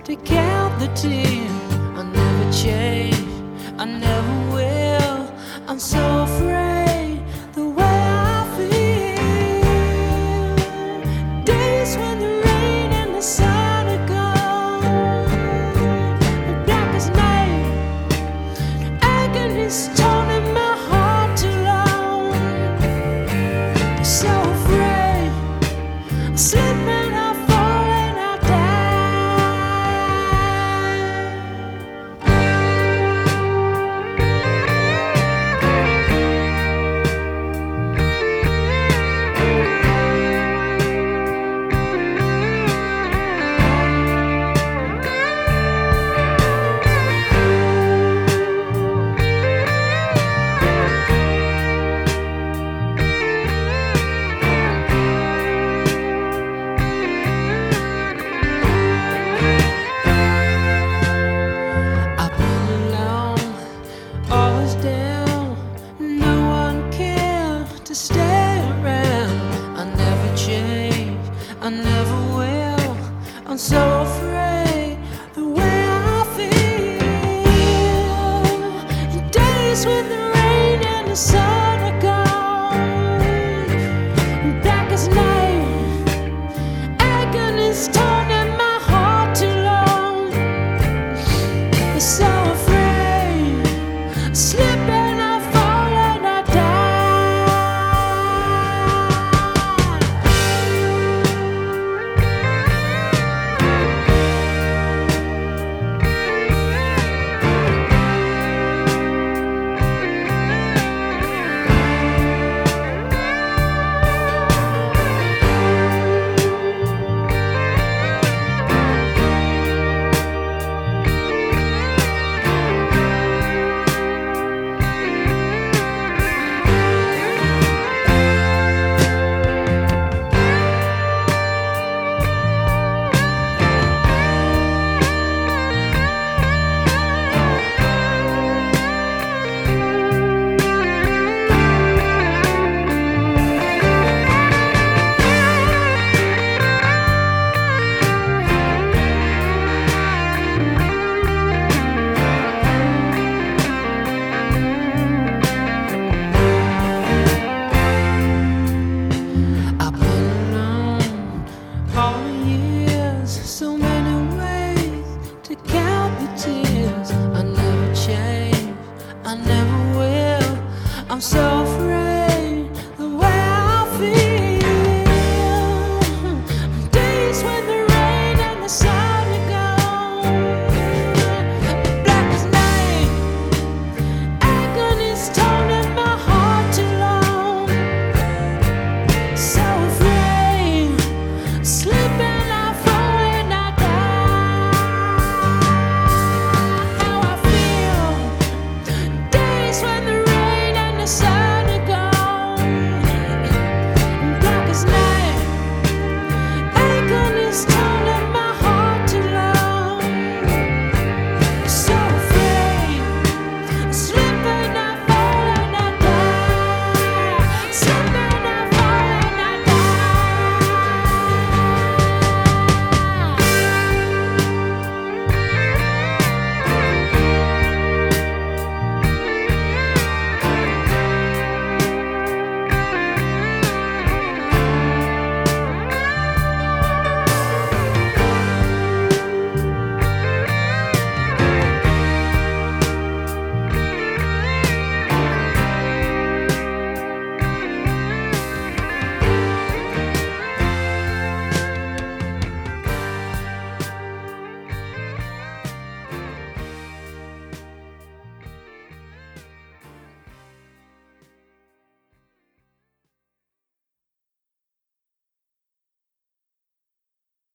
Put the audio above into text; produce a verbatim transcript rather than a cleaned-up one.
to count the tears. I never change, I never will. I'm so afraid the way I feel. Days when the rain and the sun are gone, the black as night, agony's torn in my heart too long. So afraid, I slip and I fall and I to stay around. I never change, I never will. I'm so